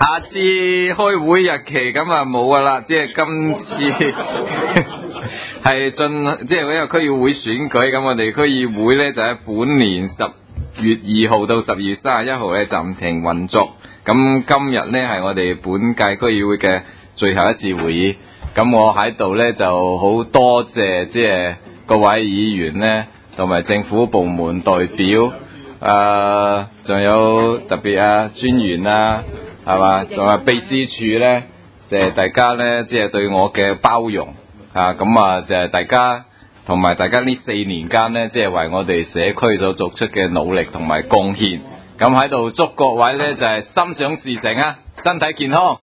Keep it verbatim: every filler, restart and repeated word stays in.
下次開會日期咁啊冇噶啦，即係今次係進即係因為區議會選舉，咁我哋區議會咧就喺本年十月二號到十二月三十一號咧暫停運作。咁今日咧係我哋本屆區議會嘅最後一次會議，咁我喺度咧就好多謝即係各位議員咧同埋政府部門代表，誒、呃、仲有特別啊專員啊，係嘛，仲有秘書處咧，就係大家咧即係對我嘅包容啊，咁啊就係大家同埋大家呢四年間咧，即係為我哋社區所作出嘅努力同埋貢獻。咁喺度祝各位咧就係心想事成啊，身體健康。